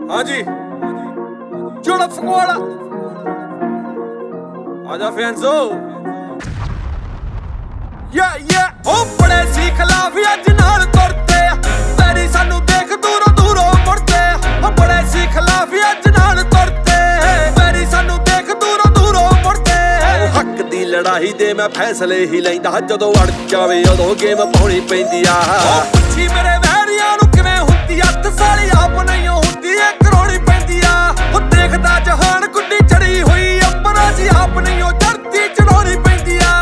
हाँ जी जोड़ा फगवाड़ा आजा फैंसो ओ बड़े सी खिलाफ अज नाल तुरते तेरी सानू देख दूरों दूरों मुड़ते ओ बड़े सी खिलाफ अज नाल तुरते तेरी सानू देख दूरों दूरों मुड़ते हक दी लड़ाई दे मैं फैसले ही लैंदा जदों अड़ जावे उदों गेम पाउणी पैंदी आ ओ पुछी मेरे वैरियां नू किवें हुंदी अत साली आप नहीं हुंदी ए करोड़ी पैंदी आ ओ देखदा जहान गुड्डी चढ़ी हुई अंबरां जी आप नहीं चढ़ती चढ़ाउणी पैंदी आ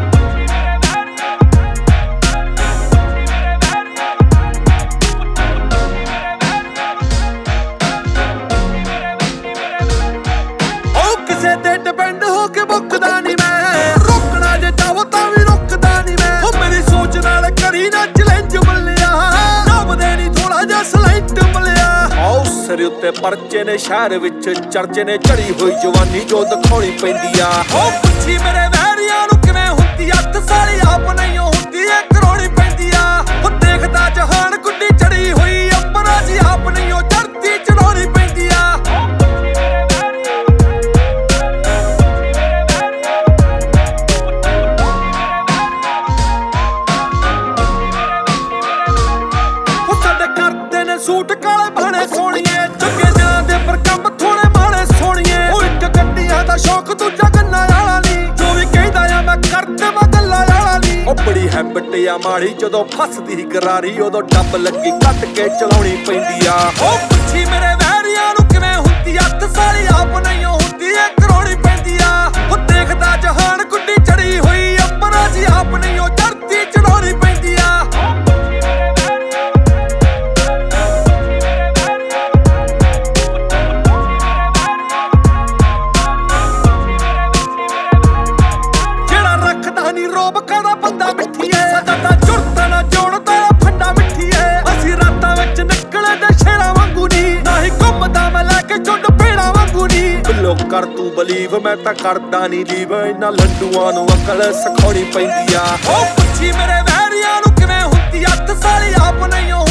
डिपेंड होके मुकदा नहीं मैं रोकना जे चाहो तां भी रुकदा नहीं मैं ओ मेरी सोच नाल करी ना चैलेंज मिलिया रब दे नहीं थोड़ा जा सलाइट मिलिया आओ सिर उत्ते परचे ने शहर विच चर्चे ने चढ़ी हुई जवानी जो दिखाउणी पैंदी आ ओ पुछी मेरे वैरियां नू किवें हुंदी अत साली आप नहीं हुंदी ए करोड़ी पैंदी आ ओ देखदा जहान गुड्डी चढ़ी हुई अंबरां जी आप नहीं चढ़ती चढ़ाउणी पैंदी आ सूट काले भाने सोनिए चंगे जांदे पर कम थोड़े माड़े सोनिए ओ इक गड्डियां दा शौक दूजा गन्ना वाला नी जो भी कहदा आ मैं कर देवां गल्ला वाला नी ओ बड़ी हैबिट आ माड़ी जदों फसदी गरारी उदों डब लगी कट के चलाउणी पैंदी आ ओ पुछी मेरे वैरियां नू किवें हुंदी अत साली आप नहीं हुंदी ए करोड़ी पैंदी आ ओ देखदा जहान गुड्डी चढ़ी हुई अंबरां जी आप नहीं चढ़ती चढ़ाउणी पैंदी आ रोब कदा बंदा मिठी है सदा जुड़ता ना जोड़ता फंडा मिठी है असी रातां विच निकले ते शेरां वांगू नी नाही घुमदा मैं लैके चुंड पेड़ा वांगू नी बिलो कर तू बलीव मैं तां करदा नी लीव इन्हां लड्डूआं नू अकल सिखाउणी पैंदी आ ओ पुछी मेरे वैरियां नू किवें हुंदी अत साली आप नहीं